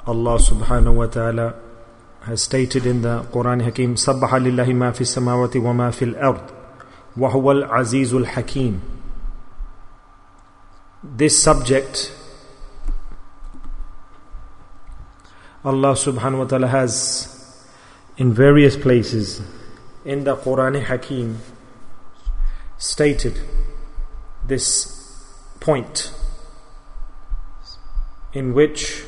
Allah subhanahu wa ta'ala has stated in the Quran Hakim, Sabbaha lillahi ma fi samawati wa ma fil ard, wa huwa al-azizul hakim. This subject, Allah subhanahu wa ta'ala has in various places in the Quran Hakim stated this point in which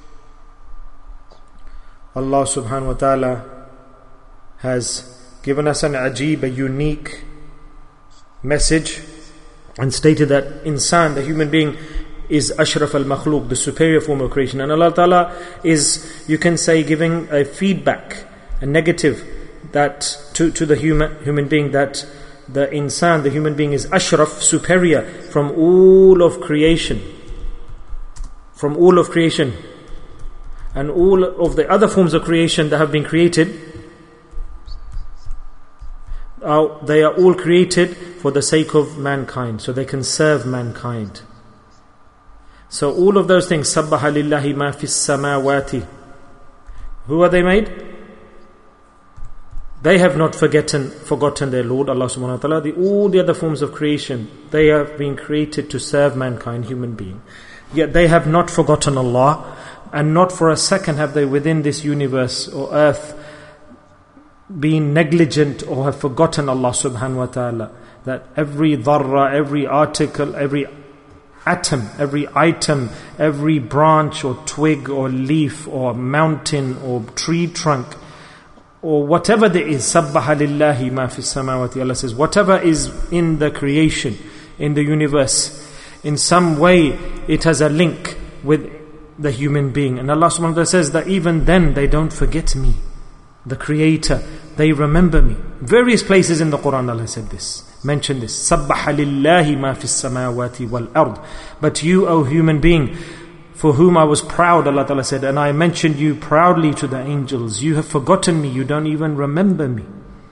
Allah subhanahu wa ta'ala has given us an ajib, a unique message, and stated that insan, the human being, is ashraf al-makhluq, the superior form of creation. And Allah ta'ala is, you can say, giving a feedback, a negative, that to the human being, that the insan, the human being, is ashraf, superior from all of creation. From all of creation. And all of the other forms of creation that have been created, they are all created for the sake of mankind, so they can serve mankind. So all of those things, Sabbaha lillahi ma fis samawati. Who are they made? They have not forgotten their Lord, Allah subhanahu wa ta'ala. All the other forms of creation, they have been created to serve mankind, human being. Yet they have not forgotten Allah, and not for a second have they within this universe or earth been negligent or have forgotten Allah subhanahu wa ta'ala. That every dharra, every article, every atom, every item, every branch or twig or leaf or mountain or tree trunk or whatever there is, Sabbaha lillahi ma fi samawati. Allah says, whatever is in the creation, in the universe, in some way it has a link with the human being. And Allah subhanahu wa ta'ala says that even then they don't forget me, the Creator. They remember me. Various places in the Quran Allah said this, mentioned this. Sabbaha lillahi ma fis samawati wal ard. But you, O human being, for whom I was proud, Allah ta'ala said, and I mentioned you proudly to the angels. You have forgotten me, you don't even remember me.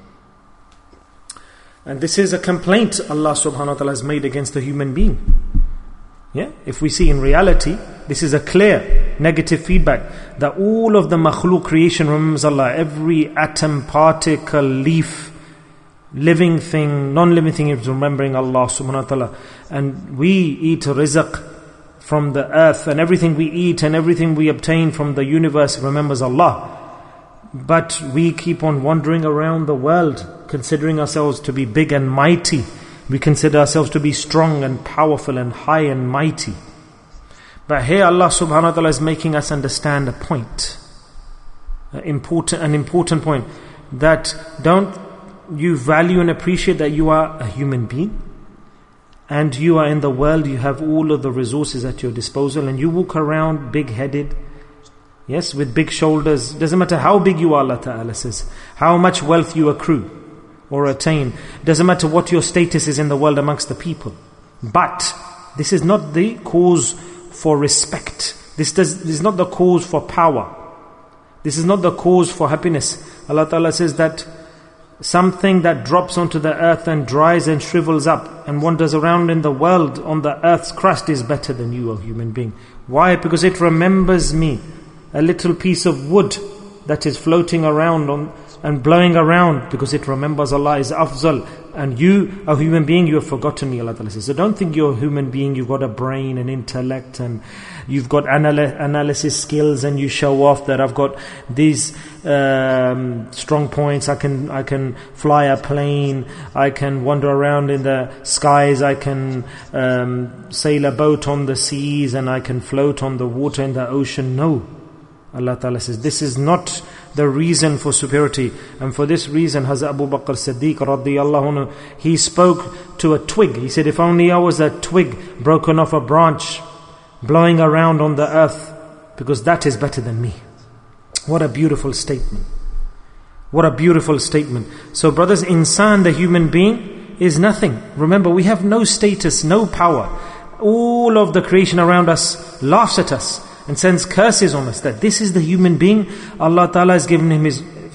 And this is a complaint Allah subhanahu wa ta'ala has made against the human being. Yeah, if we see in reality, this is a clear negative feedback that all of the makhluk creation remembers Allah. Every atom, particle, leaf, living thing, non-living thing is remembering Allah subhanahu wa ta'ala. And we eat rizq from the earth, and everything we eat and everything we obtain from the universe remembers Allah. But we keep on wandering around the world, considering ourselves to be big and mighty. We consider ourselves to be strong and powerful and high and mighty. But here Allah subhanahu wa ta'ala is making us understand a point, an important point, that don't you value and appreciate that you are a human being, and you are in the world, you have all of the resources at your disposal, and you walk around big-headed, yes, with big shoulders. Doesn't matter how big you are, Allah ta'ala says, how much wealth you accrue or attain. Doesn't matter what your status is in the world amongst the people. But this is not the cause for respect. This is not the cause for power. This is not the cause for happiness. Allah Ta'ala says that something that drops onto the earth and dries and shrivels up and wanders around in the world on the earth's crust is better than you, O human being. Why? Because it remembers me. A little piece of wood that is floating around and blowing around, because it remembers Allah, is afzal. And you, a human being, you have forgotten me, Allah Ta'ala says. So don't think you're a human being, you've got a brain and intellect and you've got analysis skills, and you show off that I've got these strong points. I can fly a plane, I can wander around in the skies, I can sail a boat on the seas, and I can float on the water in the ocean. No. Allah Ta'ala says, this is not the reason for superiority. And for this reason, Hazrat Abu Bakr Siddiq radiyallahu anhu, he spoke to a twig. He said, if only I was a twig broken off a branch, blowing around on the earth, because that is better than me. What a beautiful statement. What a beautiful statement. So brothers, insan, the human being, is nothing. Remember, we have no status, no power. All of the creation around us laughs at us and sends curses on us, that this is the human being. Allah Ta'ala has given him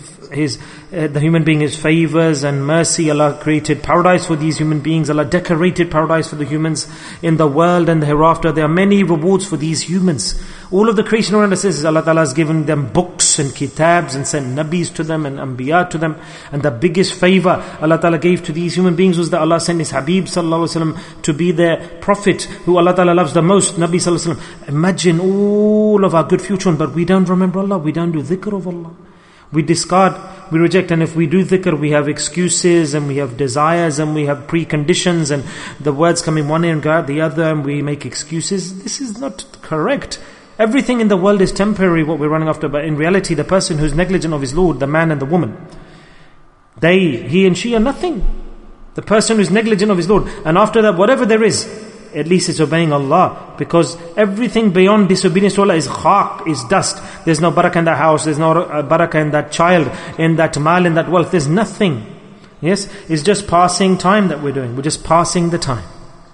the human being his favors and mercy. Allah created paradise for these human beings. Allah decorated paradise for the humans in the world and the hereafter. There are many rewards for these humans. All of the creation around us is Allah Ta'ala has given them books and kitabs and sent nabis to them and anbiya to them. And the biggest favor Allah Ta'ala gave to these human beings was that Allah sent His Habib Sallallahu Alaihi Wasallam to be their prophet, who Allah Ta'ala loves the most, Nabi Sallallahu Alaihi Wasallam. Imagine all of our good fortune, but we don't remember Allah, we don't do dhikr of Allah. We discard, we reject, and if we do dhikr, we have excuses and we have desires and we have preconditions, and the words come in one ear and go out the other, and we make excuses. This is not correct. Everything in the world is temporary, what we're running after, but in reality, the person who's negligent of his Lord, the man and the woman, he and she are nothing. The person who's negligent of his Lord, and after that, whatever there is, at least it's obeying Allah, because everything beyond disobedience to Allah is khaq, is dust. There's no barakah in that house, there's no barakah in that child, in that mal, in that wealth. There's nothing. Yes, it's just passing time that we're doing. We're just passing the time.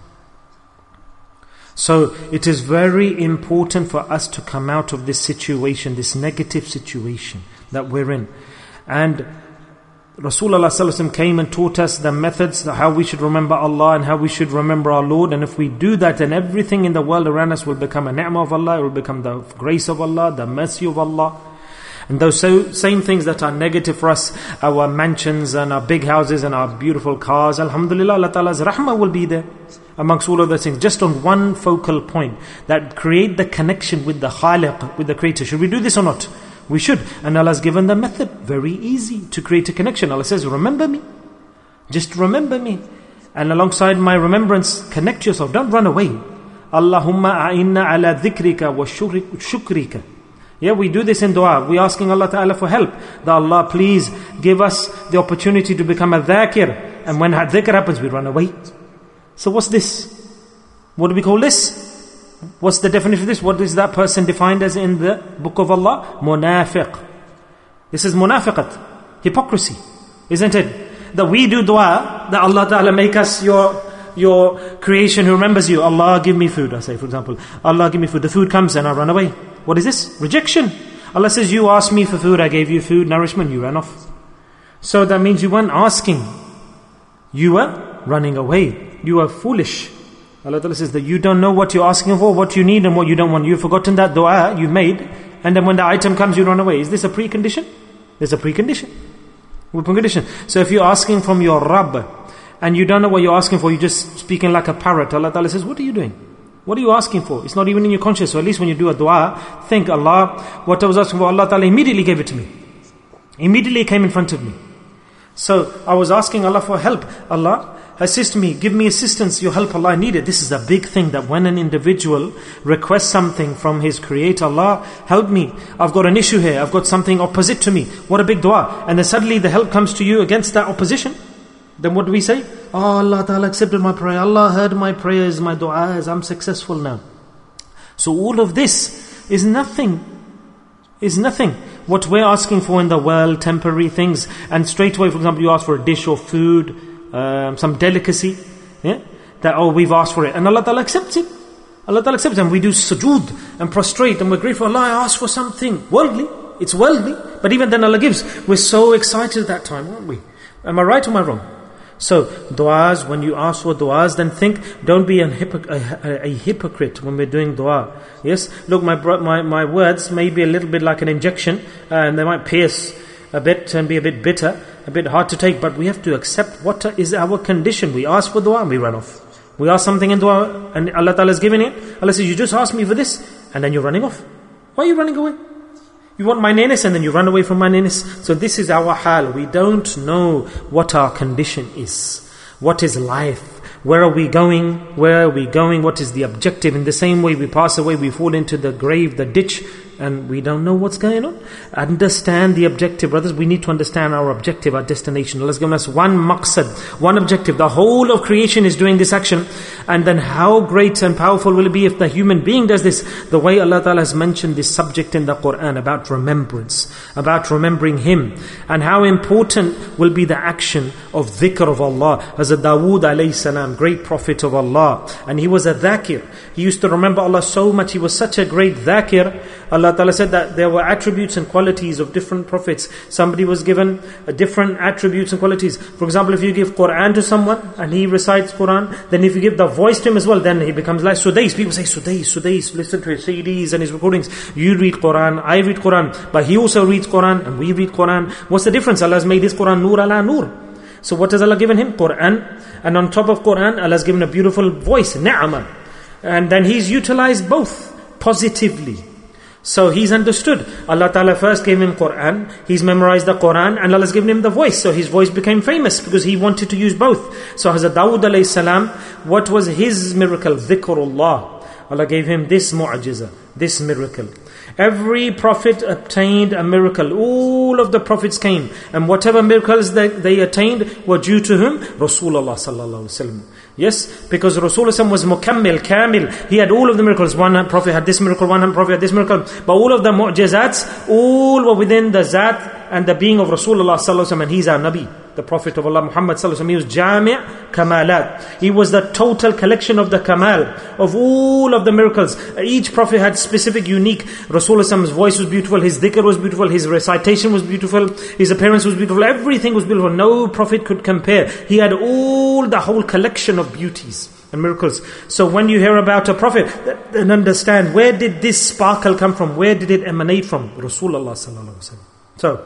So it is very important for us to come out of this situation, this negative situation that we're in. And Rasulullah Sallallahu Alaihi Wasallam came and taught us the methods, how we should remember Allah and how we should remember our Lord. And if we do that, then everything in the world around us will become a ni'mah of Allah, it will become the grace of Allah, the mercy of Allah. And those same things that are negative for us, our mansions and our big houses and our beautiful cars, alhamdulillah, Allah Ta'ala's rahmah will be there amongst all of those things, just on one focal point, that create the connection with the Khaliq, with the Creator. Should we do this or not? We should. And Allah has given the method, very easy to create a connection. Allah says, remember me. Just remember me. And alongside my remembrance, connect yourself. Don't run away. Allahumma a'inna ala dhikrika wa shukrika. Yeah, we do this in dua. We're asking Allah Ta'ala for help. That Allah, please give us the opportunity to become a dhakir. And when dhikr happens, we run away. So what's this? What do we call this? What's the definition of this? What is that person defined as in the book of Allah? Munafiq. This is munafiqat, hypocrisy, isn't it? That we do dua, that Allah Ta'ala make us your creation who remembers you. Allah, give me food, I say, for example. Allah, give me food. The food comes and I run away. What is this? Rejection. Allah says, you asked me for food, I gave you food, nourishment, you ran off. So that means you weren't asking. You were running away. You were foolish. Allah Ta'ala says that you don't know what you're asking for, what you need and what you don't want. You've forgotten that dua you made, and then when the item comes, you run away. Is this a precondition? There's a precondition. So if you're asking from your Rabb, and you don't know what you're asking for, you're just speaking like a parrot, Allah Ta'ala says, what are you doing? What are you asking for? It's not even in your conscience. So at least when you do a dua, think, Allah, what I was asking for, Allah Ta'ala immediately gave it to me. Immediately it came in front of me. So I was asking Allah for help. Allah, assist me, give me assistance, your help, Allah, I need it. This is a big thing, that when an individual requests something from his Creator, Allah, help me, I've got an issue here, I've got something opposite to me. What a big dua. And then suddenly the help comes to you against that opposition. Then what do we say? Oh, Allah Ta'ala accepted my prayer, Allah heard my prayers, my du'as, I'm successful now. So all of this is nothing. What we're asking for in the world, temporary things, and straight away, for example, you ask for a dish or food, some delicacy, that we've asked for it, and Allah Ta'ala accepts it. Allah Ta'ala accepts it, and we do sujood and prostrate, and we're grateful. Allah, I asked for something worldly. It's worldly, but even then Allah gives. We're so excited at that time, aren't we? Am I right or am I wrong? So du'as, when you ask for du'as, then think, don't be a hypocrite when we're doing dua. Yes, look, my words may be a little bit like an injection, and they might pierce a bit and be a bit bitter, a bit hard to take, but we have to accept what is our condition. We ask for dua and we run off. We ask something in dua and Allah Ta'ala is giving it. Allah says, you just asked me for this, and then you're running off. Why are you running away? You want my nearness and then you run away from my nearness. So this is our hal. We don't know what our condition is. What is life? Where are we going? What is the objective? In the same way we pass away, we fall into the grave, the ditch, and we don't know what's going on. Understand the objective, brothers. We need to understand our objective, our destination. Allah's given us one maqsad, one objective. The whole of creation is doing this action. And then how great and powerful will it be if the human being does this? The way Allah Ta'ala has mentioned this subject in the Quran about remembrance, about remembering Him, and how important will be the action of dhikr of Allah. As Dawood alayhi salam, great prophet of Allah, and he was a dhakir. He used to remember Allah so much. He was such a great dhakir Allah Ta'ala said that there were attributes and qualities of different prophets. Somebody was given different attributes and qualities. For example, if you give Quran to someone and he recites Quran, then if you give the voice to him as well, then he becomes like Sudais. People say Sudais, listen to his CDs and his recordings. You read Quran, I read Quran, but he also reads Quran and we read Quran. What's the difference? Allah has made this Quran Nur ala Nur. So what has Allah given him? Quran. And on top of Quran, Allah has given a beautiful voice, ni'mah. And then he's utilized both positively. So he's understood. Allah Ta'ala first gave him Quran, he's memorized the Quran, and Allah has given him the voice. So his voice became famous because he wanted to use both. So Hazrat Dawood alayhi salam, what was his miracle? Dhikrullah. Allah gave him this mu'jiza, this miracle. Every prophet obtained a miracle. All of the prophets came, and whatever miracles they attained were due to whom? Rasulullah sallallahu alaihi wasallam. Yes, because Rasulullah was mukammil, kamil. He had all of the miracles. One prophet had this miracle, one prophet had this miracle. But all of the mu'jizats, all were within the zat and the being of Rasulullah sallallahu alaihi wasallam. And he's our Nabi, the Prophet of Allah Muhammad sallallahu alaihi wasallam. He was jami' kamalat. He was the total collection of the kamal, of all of the miracles. Each prophet had specific, unique. Rasulullah's voice was beautiful, his dhikr was beautiful, his recitation was beautiful, his appearance was beautiful, everything was beautiful. No prophet could compare. He had the whole collection of beauties and miracles. So when you hear about a prophet, then understand, where did this sparkle come from? Where did it emanate from? Rasulullah sallallahu alaihi wasallam. So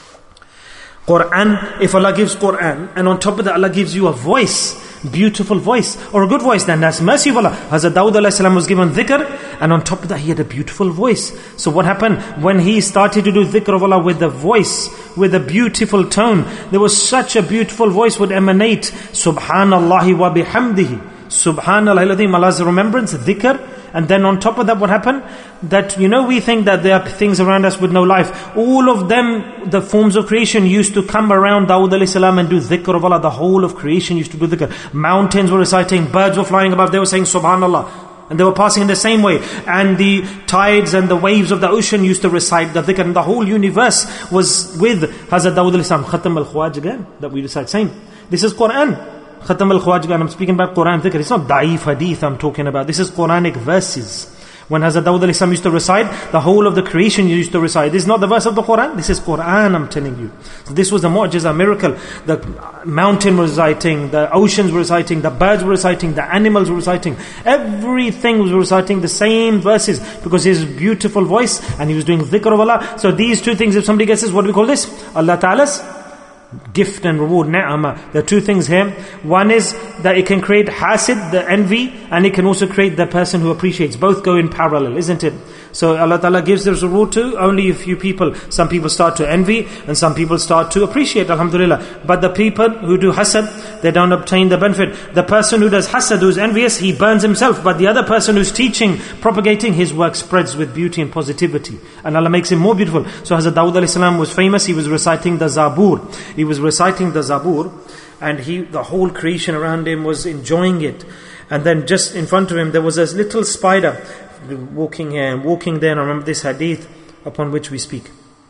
Quran, if Allah gives Quran, and on top of that Allah gives you a voice, beautiful voice, or a good voice, then that's mercy of Allah. Hazrat Dawood alayhi salam was given dhikr, and on top of that he had a beautiful voice. So what happened? When he started to do dhikr of Allah with the voice, with a beautiful tone, there was such a beautiful voice would emanate. Subhanallah wa bihamdihi. Subhanallah, Allah's remembrance, dhikr. And then on top of that, what happened? That, we think that there are things around us with no life. All of them, the forms of creation used to come around Dawood alayhi salam and do dhikr of Allah. The whole of creation used to do dhikr. Mountains were reciting, birds were flying above, they were saying Subhanallah. And they were passing in the same way. And the tides and the waves of the ocean used to recite the dhikr. And the whole universe was with Hazrat Dawood alayhi salam. Khatam al-Khawaj again, that we recite. Same. This is Quran. Khatam al-Khawaj, I'm speaking about Quran dhikr. It's not da'if hadith I'm talking about. This is Quranic verses. When Hazrat Dawood alayhi salam used to recite, the whole of the creation used to recite. This is not the verse of the Quran. This is Quran, I'm telling you. So this was the mu'jiza, miracle. The mountain was reciting, the oceans were reciting, the birds were reciting, the animals were reciting. Everything was reciting the same verses because his beautiful voice, and he was doing dhikr of Allah. So these two things, if somebody gets this, what do we call this? Allah Ta'ala's gift and reward, ni'amah. There are two things here. One is that it can create hasid, the envy, and it can also create the person who appreciates. Both go in parallel, isn't it? So Allah Ta'ala gives this reward to only a few people. Some people start to envy and some people start to appreciate, alhamdulillah. But the people who do hasad, they don't obtain the benefit. The person who does hasad, who is envious, he burns himself. But the other person who's teaching, propagating, his work spreads with beauty and positivity. And Allah makes him more beautiful. So Hazrat Dawood alayhi salam was famous. He was reciting the Zabur. He was reciting the Zabur, and the whole creation around him was enjoying it. And then just in front of him there was a little spider walking here and walking there. And I remember this hadith upon which we speak.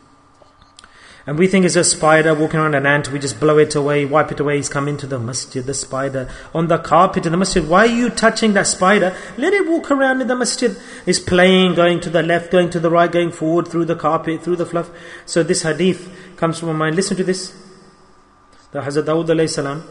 And we think it's a spider walking around, an ant, we just blow it away, wipe it away. He's come into the masjid, the spider on the carpet in the masjid. Why are you touching that spider? Let it walk around in the masjid. It's playing, going to the left, going to the right, going forward, through the carpet, through the fluff. So this hadith comes from my mind. Listen to this. The Hazrat Dawood alayhi salam,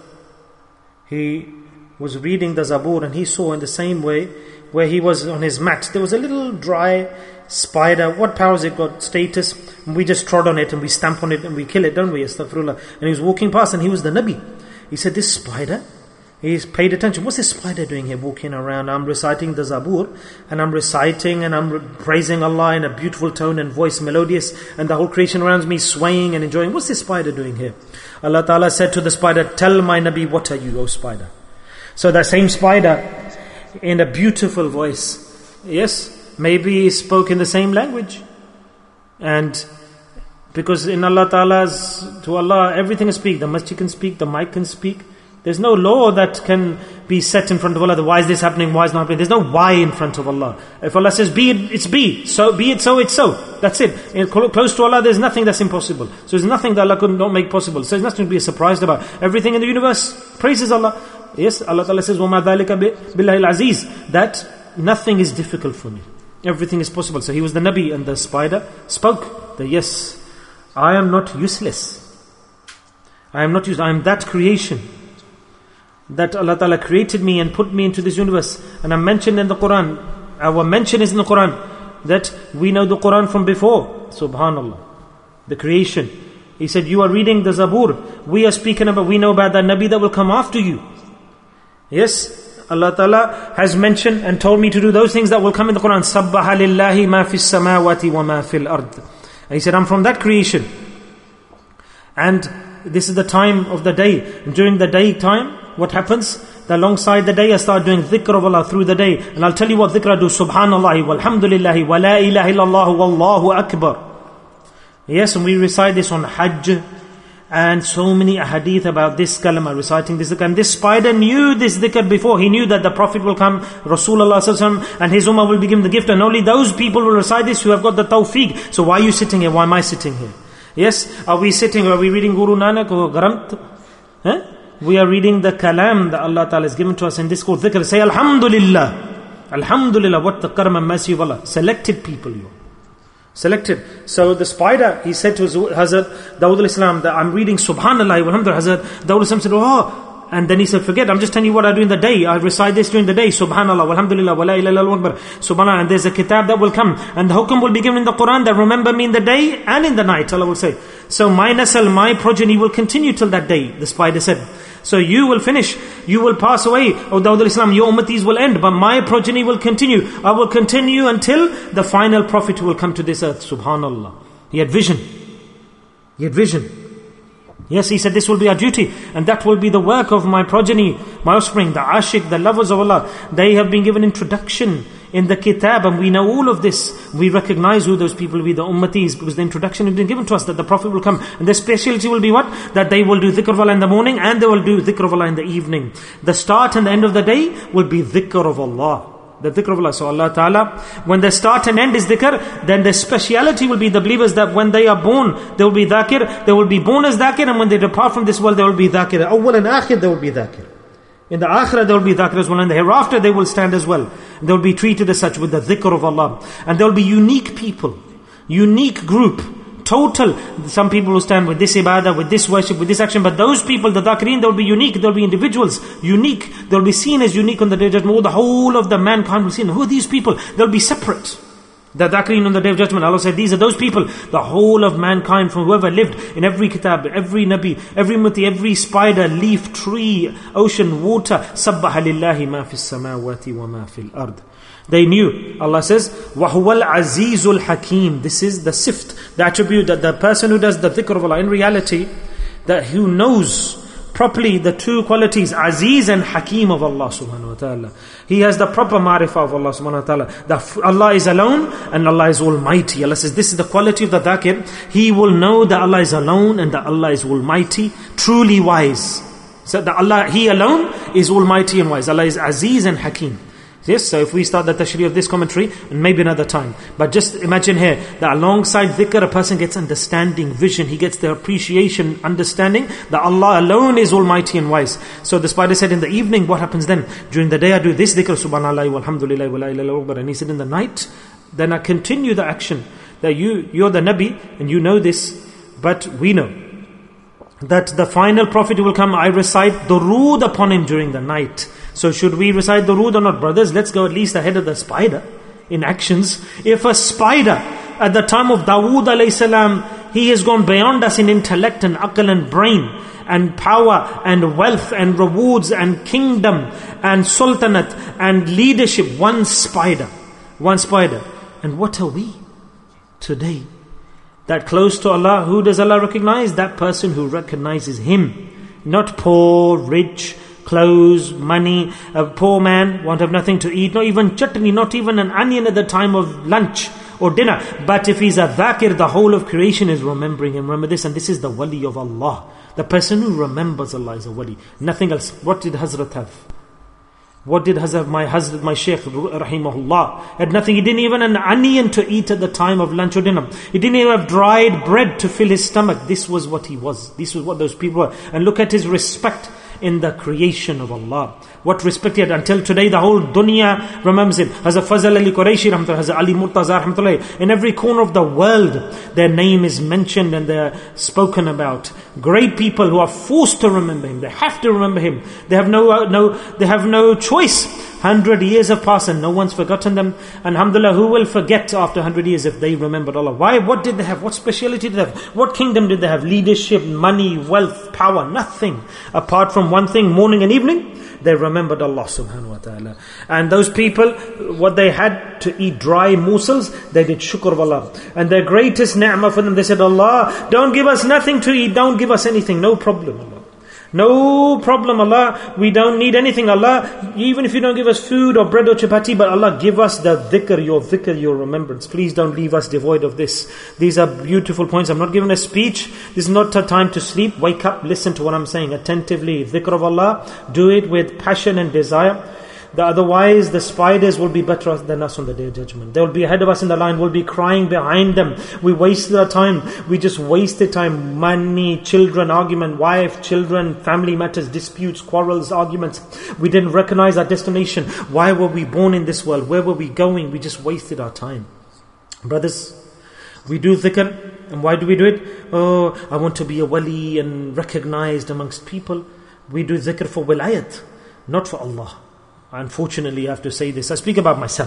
he was reading the Zabur, and he saw in the same way, where he was on his mat, there was a little dry spider. What power has it got? Status. And we just trod on it and we stamp on it and we kill it, don't we? Astaghfirullah. And he was walking past, and he was the Nabi. He said, this spider, he's paid attention. What's this spider doing here walking around? I'm reciting the Zabur, and I'm reciting and I'm praising Allah in a beautiful tone and voice, melodious, and the whole creation around me swaying and enjoying. What's this spider doing here? Allah Ta'ala said to the spider, tell my Nabi, what are you, O spider? So that same spider, in a beautiful voice, yes, maybe he spoke in the same language. And because in Allah Ta'ala's, to Allah, everything can speak. The masjid can speak, the mic can speak. There's no law that can be set in front of Allah. Why is this happening? Why is it not happening? There's no why in front of Allah. If Allah says be it, it's be. So be it, so it's so. That's it. Close to Allah, there's nothing that's impossible. So there's nothing that Allah could not make possible. So there's nothing to be surprised about. Everything in the universe praises Allah. Yes, Allah Ta'ala says, وَمَا ذَلِكَ بِاللَّهِ الْعَزِيزِ, that nothing is difficult for me. Everything is possible. So he was the Nabi, and the spider spoke that yes, I am not useless. I am not useless. I am that creation that Allah Ta'ala created me and put me into this universe. And I'm mentioned in the Quran. Our mention is in the Quran that we know the Quran from before. Subhanallah. The creation. He said, you are reading the Zabur. We are speaking about, we know about that Nabi that will come after you. Yes, Allah Ta'ala has mentioned and told me to do those things that will come in the Quran. Sabbaha lillahi ma fis samawati wa ma fil ard. And he said, I'm from that creation. And this is the time of the day. During the daytime, what happens? That alongside the day, I start doing dhikr of Allah through the day. And I'll tell you what dhikr I do. Subhanallah, walhamdulillahi, wa la ilaha illallah, wallahu akbar. Yes, and we recite this on Hajj. And so many ahadith about this kalama, reciting this dhikr. And this spider knew this dhikr before. He knew that the Prophet will come, Rasulullah sallallahu alaihi wasallam, and his ummah will be given the gift. And only those people will recite this who have got the tawfiq. So why are you sitting here? Why am I sitting here? Yes, are we reading Guru Nanak or Granth? Huh? We are reading the kalam that Allah Ta'ala has given to us in this called dhikr. Say Alhamdulillah. Alhamdulillah, what the karam and mercy of Allah. Selected people you. Selected. So the spider, he said to Hazrat Dawud al-Islam that I'm reading Subhanallah, Alhamdulillah. Hazrat Dawud al-Islam said, oh. And then he said, forget, I'm just telling you what I do in the day. I recite this during the day. Subhanallah, walhamdulillah, wa la ilaha illallah, subhanallah. And there's a kitab that will come. And the hukam will be given in the Quran that remember me in the day and in the night, Allah will say. So my nasal, my progeny will continue till that day, the spider said. So you will finish, you will pass away. O Dawud al-Islam, your ummatis will end, but my progeny will continue. I will continue until the final prophet will come to this earth. Subhanallah. He had vision. He had vision. Yes, he said this will be our duty, and that will be the work of my progeny, my offspring, the ashik, the lovers of Allah. They have been given introduction in the kitab, and we know all of this. We recognize who those people will be, the ummatis, because the introduction has been given to us that the Prophet will come. And their speciality will be what? That they will do dhikr of Allah in the morning, and they will do dhikr of Allah in the evening. The start and the end of the day will be dhikr of Allah. The dhikr of Allah. So Allah Ta'ala, when the start and end is dhikr, then the speciality will be the believers that when they are born, they will be dhakir, they will be born as dhakir, and when they depart from this world, they will be dhakir. Awwal and akhir, they will be dhakir. In the akhirah, they will be dhakir as well, and the hereafter, they will stand as well. They will be treated as such with the dhikr of Allah. And there will be unique people, unique group, total. Some people will stand with this ibadah, with this worship, with this action, but those people, the dhakirin, they will be unique, they will be individuals, unique. They will be seen as unique on the day of judgment. The whole of the mankind will see, who are these people? They will be separate. The dhakirin on the day of judgment, Allah said, these are those people. The whole of mankind, from whoever lived in every kitab, every nabi, every muti, every spider, leaf, tree, ocean, water. Sabbaha lillahi ma fis samawati wa ma fil ard. They knew. Allah says, وَهُوَ الْعَزِيزُ الْحَكِيمُ. This is the sift, the attribute that the person who does the dhikr of Allah, in reality, that who knows properly the two qualities, Aziz and Hakim of Allah subhanahu wa ta'ala. He has the proper marifah of Allah subhanahu wa ta'ala. That Allah is alone and Allah is almighty. Allah says, this is the quality of the dhakir. He will know that Allah is alone and that Allah is almighty, truly wise. So that Allah, He alone is almighty and wise. Allah is Aziz and Hakim. Yes, so if we start the tashri of this commentary, and maybe another time. But just imagine here, that alongside dhikr, a person gets understanding, vision. He gets the appreciation, understanding that Allah alone is almighty and wise. So the spider said, in the evening, what happens then? During the day I do this dhikr, subhanallah, walhamdulillah, wa la ilaha illallah. And he said, in the night, then I continue the action. That you're the Nabi, and you know this, but we know that the final prophet will come, I recite durood upon him during the night. So should we recite durood or not? Brothers, let's go at least ahead of the spider in actions. If a spider at the time of Dawood alayhi salam, he has gone beyond us in intellect and aql and brain and power and wealth and rewards and kingdom and sultanate and leadership. One spider. And what are we today? That close to Allah, who does Allah recognize? That person who recognizes Him. Not poor, rich, clothes, money. A poor man won't have nothing to eat, not even chutney, not even an onion at the time of lunch or dinner. But if he's a dhakir, the whole of creation is remembering him. Remember this, and this is the wali of Allah. The person who remembers Allah is a wali. Nothing else. What did Hazrat have? What did Hazrat, my Shaykh, rahimahullah, had nothing. He didn't even an onion to eat at the time of lunch or dinner. He didn't even have dried bread to fill his stomach. This was what he was. This was what those people were. And look at his respect in the creation of Allah. What respect he had. Until today, the whole dunya remembers him. Hazrat Fazl Ali Quraishi rahmatullah, Hazrat Ali Murtaza rahmatullah. In every corner of the world, their name is mentioned and they're spoken about. Great people who are forced to remember him. They have to remember him. They have no choice. 100 years have passed and no one's forgotten them. And alhamdulillah, who will forget after 100 years if they remembered Allah? Why? What did they have? What speciality did they have? What kingdom did they have? Leadership, money, wealth, power, nothing. Apart from one thing, morning and evening, they remembered Allah subhanahu wa ta'ala. And those people, what they had to eat dry morsels, they did shukr of Allah. And their greatest ni'mah for them, they said, Allah, don't give us nothing to eat, don't give us anything, no problem, Allah. No problem, Allah. We don't need anything, Allah. Even if you don't give us food or bread or chapati, but Allah, give us the dhikr, your remembrance. Please don't leave us devoid of this. These are beautiful points. I'm not giving a speech. This is not a time to sleep. Wake up, listen to what I'm saying attentively. Dhikr of Allah. Do it with passion and desire. Otherwise, the spiders will be better than us on the Day of Judgment. They will be ahead of us in the line. We'll be crying behind them. We wasted our time. We just wasted time. Money, children, argument, wife, children, family matters, disputes, quarrels, arguments. We didn't recognize our destination. Why were we born in this world? Where were we going? We just wasted our time. Brothers, we do dhikr. And why do we do it? Oh, I want to be a wali and recognized amongst people. We do dhikr for wilayat, not for Allah. Unfortunately, I have to say this. I speak about myself.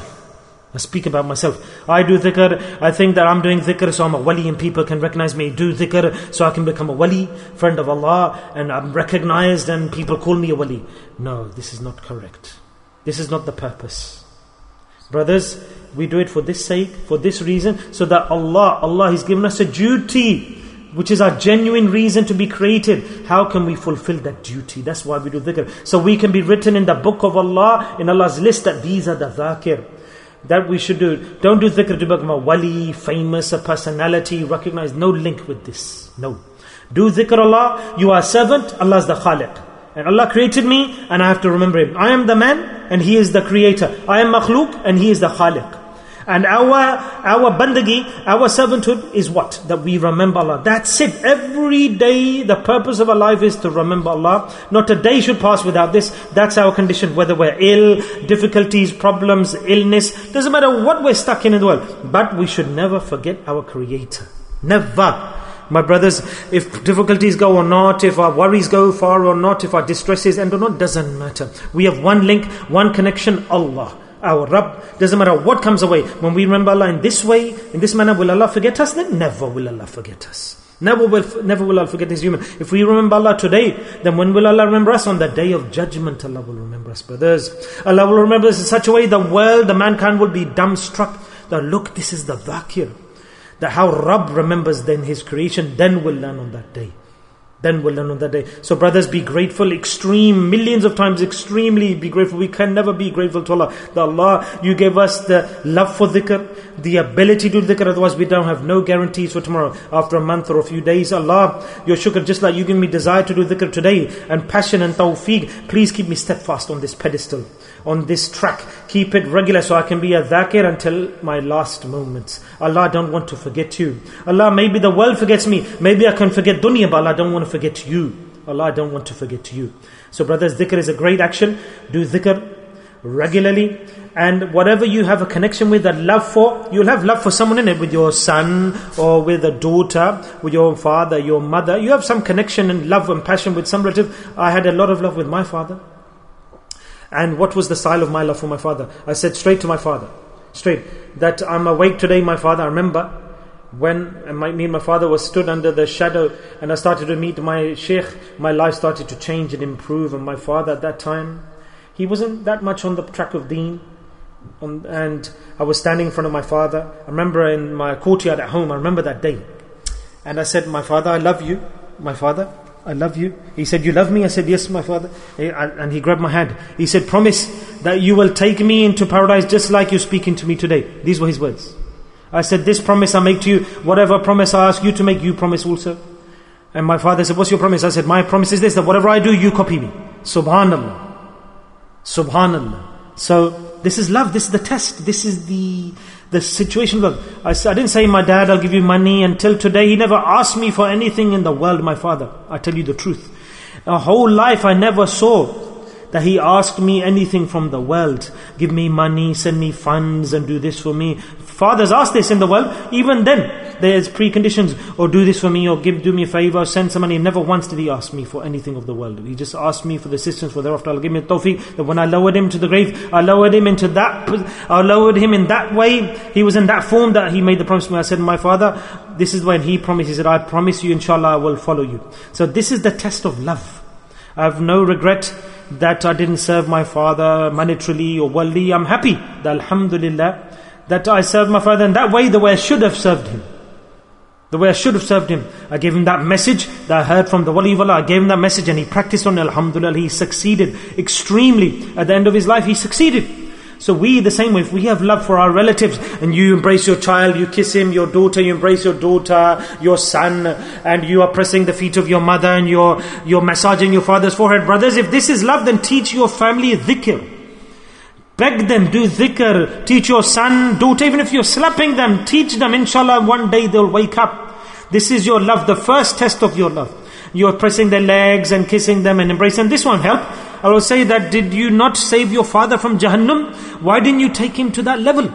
I do dhikr. I think that I'm doing dhikr so I'm a wali and people can recognize me. Do dhikr so I can become a wali, friend of Allah, and I'm recognized and people call me a wali. No, this is not correct. This is not the purpose. Brothers, we do it for this sake, for this reason, so that Allah has given us a duty, which is our genuine reason to be created. How can we fulfill that duty? That's why we do dhikr. So we can be written in the book of Allah, in Allah's list, that these are the dhakir that we should do. Don't do dhikr to become a wali, famous, a personality, recognized. No link with this. No. Do dhikr Allah. You are a servant. Allah is the khaliq. And Allah created me and I have to remember Him. I am the man and He is the creator. I am makhluk and He is the khaliq. And our bandagi, our servanthood is what? That we remember Allah. That's it. Every day, the purpose of our life is to remember Allah. Not a day should pass without this. That's our condition. Whether we're ill, difficulties, problems, illness. Doesn't matter what we're stuck in the world. But we should never forget our Creator. Never. My brothers, if difficulties go or not, if our worries go far or not, if our distresses end or not, doesn't matter. We have one link, one connection, Allah. Our Rabb. Doesn't matter what comes away. When we remember Allah in this way, in this manner, will Allah forget us? Then never will Allah forget us. Never will Allah forget His human. If we remember Allah today, then when will Allah remember us? On the Day of Judgment, Allah will remember us, brothers. Allah will remember us in such a way, the world, the mankind will be dumbstruck. That look, this is the dhakir. That how Rabb remembers then His creation, then we'll learn on that day. So brothers, be grateful, millions of times, extremely be grateful. We can never be grateful to Allah. That Allah, you gave us the love for dhikr, the ability to do dhikr, otherwise we don't have no guarantees for tomorrow. After a month or a few days, Allah, your shukr, just like you give me desire to do dhikr today, and passion and tawfiq, please keep me steadfast on this pedestal, on this track. Keep it regular so I can be a dhakir until my last moments. Allah, I don't want to forget you. Allah, maybe the world forgets me. Maybe I can forget dunya, but Allah, I don't want to forget you. Allah, I don't want to forget you. So brothers, dhikr is a great action. Do dhikr regularly. And whatever you have a connection with, that love for, you'll have love for someone in it, with your son or with a daughter, with your father, your mother. You have some connection and love and passion with some relative. I had a lot of love with my father. And what was the style of my love for my father? I said straight to my father, that I'm awake today, my father. I remember when me and my father was stood under the shadow and I started to meet my sheikh, my life started to change and improve. And my father at that time, he wasn't that much on the track of deen. And I was standing in front of my father. I remember in my courtyard at home, I remember that day. And I said, my father, I love you. My father, I love you. He said, you love me? I said, yes, my father. And he grabbed my hand. He said, promise that you will take me into paradise just like you're speaking to me today. These were his words. I said, this promise I make to you, whatever promise I ask you to make, you promise also. And my father said, what's your promise? I said, my promise is this, that whatever I do, you copy me. Subhanallah. So this is love, this is the test, this is the situation of love. I didn't say, my dad, I'll give you money. Until today, he never asked me for anything in the world, my father. I tell you the truth. A whole life I never saw that he asked me anything from the world. Give me money, send me funds and do this for me. Fathers ask this in the world. Even then, there's preconditions. Or do this for me, or do me a favor, or send some money. Never once did he ask me for anything of the world. He just asked me for the assistance, for thereafter Allah give me the tawfiq, that when I lowered him to the grave, I lowered him in that way. He was in that form that he made the promise to me. I said, my father, this is when he promised. He said, I promise you, inshallah, I will follow you. So this is the test of love. I have no regret that I didn't serve my father monetarily or worldly. I'm happy that alhamdulillah that I served my father in that way, the way I should have served him. The way I should have served him. I gave him that message that I heard from the wali of Allah. I gave him that message and he practiced on it. Alhamdulillah, he succeeded extremely. At the end of his life, he succeeded. So we, the same way, if we have love for our relatives, and you embrace your child, you kiss him, your daughter, you embrace your daughter, your son, and you are pressing the feet of your mother, and you're massaging your father's forehead. Brothers, if this is love, then teach your family dhikr. Beg them, do dhikr. Teach your son, daughter, even if you're slapping them, teach them. Inshallah, one day they'll wake up. This is your love, the first test of your love. You're pressing their legs and kissing them and embracing them. This won't help. I will say that, did you not save your father from Jahannam? Why didn't you take him to that level?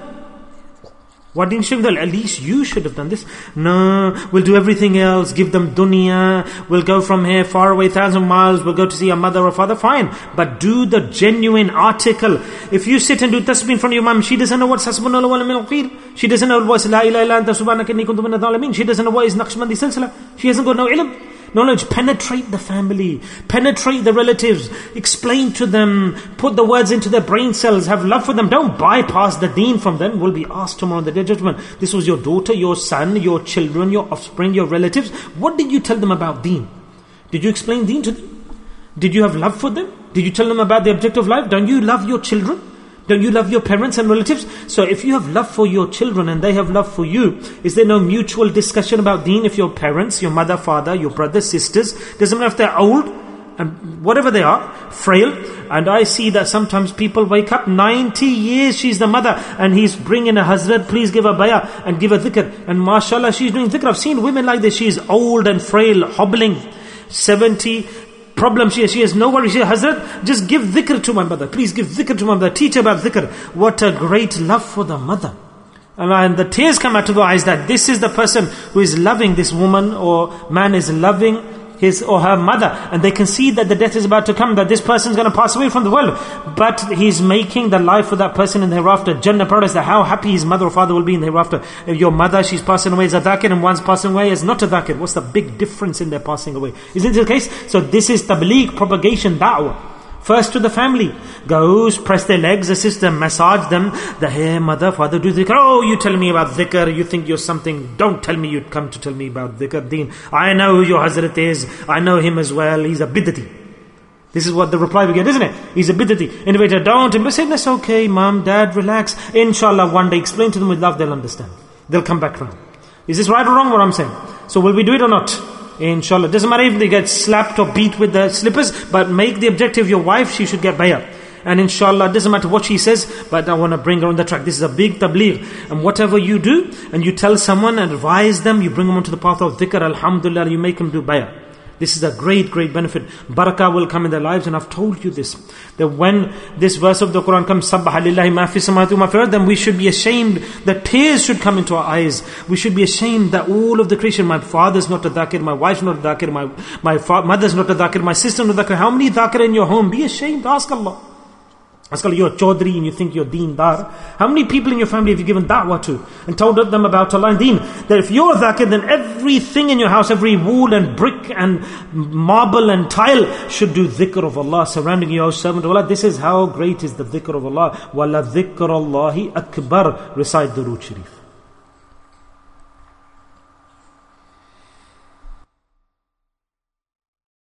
Why didn't you? At least you should have done this. No, we'll do everything else. Give them dunya. We'll go from here far away, 1,000 miles. We'll go to see our mother or father. Fine. But do the genuine article. If you sit and do tasbih in front of your mom, she doesn't know what's hasbunallahu wa ni'mal wakeel. She doesn't know what's la ilaha illa anta subhanaka inni kuntu minadh dhalimin. She doesn't know what is Naqshbandi silsila. She hasn't got no ilm. Knowledge. Penetrate the family, penetrate the relatives, explain to them, put the words into their brain cells, have love for them. Don't bypass the deen from them. Will be asked tomorrow on the day of judgment. This was your daughter, your son, your children, your offspring, your relatives. What did you tell them about deen? Did you explain deen to them? Did you have love for them? Did you tell them about the objective of life? Don't you love your children? Don't you love your parents and relatives? So if you have love for your children and they have love for you, is there no mutual discussion about deen? If your parents, your mother, father, your brothers, sisters, doesn't matter if they're old and whatever they are, frail, and I see that sometimes people wake up 90 years, she's the mother, and he's bringing a Hazrat, please give a bayah and give a dhikr, and mashallah she's doing dhikr. I've seen women like this. She's old and frail, hobbling, 70 problem. She has no worry. She says, Hazrat, just give dhikr to my mother. Please give dhikr to my mother. Teach about dhikr. What a great love for the mother. And the tears come out of the eyes that this is the person who is loving, this woman or man is loving his or her mother. And they can see that the death is about to come, that this person is going to pass away from the world. But he's making the life for that person in the hereafter, Jannah paradise, that how happy his mother or father will be in the hereafter. If your mother, she's passing away as a dhakir and one's passing away as not a dhakir. What's the big difference in their passing away? Isn't it the case? So this is tabligh, propagation, da'wah. First to the family. Goes, press their legs, assist them, massage them. The hey, mother, father, do dhikr. Oh, you tell me about dhikr. You think you're something. Don't tell me you'd come to tell me about dhikr deen. I know who your Hazrat is. I know him as well. He's a bid'ati. This is what the reply we get, isn't it? He's a bid'ati. Innovator, don't. And say, that's okay, mom, dad, relax. Inshallah, one day, explain to them with love, they'll understand. They'll come back round. Is this right or wrong what I'm saying? So will we do it or not? Inshallah. Doesn't matter if they get slapped or beat with the slippers, but make the objective your wife, she should get bayah. And inshallah, doesn't matter what she says, but I want to bring her on the track. This is a big tabligh. And whatever you do, and you tell someone and advise them, you bring them onto the path of dhikr, alhamdulillah, you make them do bayah. This is a great, great benefit. Barakah will come in their lives, and I've told you this. That when this verse of the Quran comes, Sabbaha lillahi ma fi samawati wa ma fi al-ard, then we should be ashamed, that tears should come into our eyes. We should be ashamed that all of the creation, my father's not a dhakir, my wife's not a dhakir, my mother's not a dhakir, my sister's not a dhakir. How many dhakir in your home? Be ashamed, ask Allah. Ask Allah, you're a chaudhry and you think you're deendar. How many people in your family have you given da'wah to and told them about Allah and deen? That if you're a dhakir, then everything in your house, every wall and brick and marble and tile should do dhikr of Allah, surrounding you, O servant of Allah. This is how great is the dhikr of Allah. Wala dhikr Allahi akbar. Recite Durood Sharif.